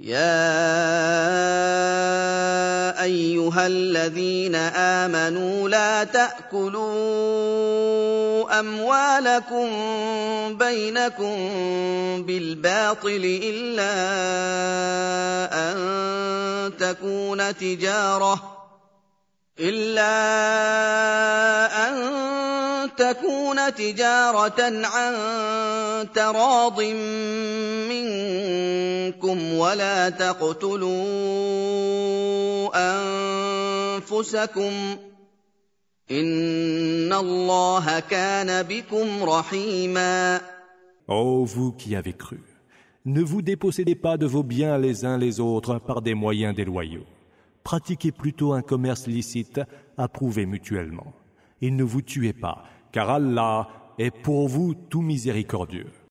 يَا أَيُّهَا الَّذِينَ آمَنُوا لَا تَأْكُلُوا أَمْوَالَكُم بَيْنَكُم بِالْبَاطِلِ إِلَّا أَن تَكُونَ تِجَارَةً عَن تَرَاضٍ مِّنكُمْ وَلَا تَقْتُلُوا أَنفُسَكُمْ ۚ إِنَّ اللَّهَ كَانَ بِكُمْ رَحِيمًا. Ô vous qui avez cru, ne vous dépossédez pas de vos biens les uns les autres par des moyens déloyaux. Pratiquez plutôt un commerce licite approuvé mutuellement. Et ne vous tuez pas, car Allah est pour vous tout miséricordieux.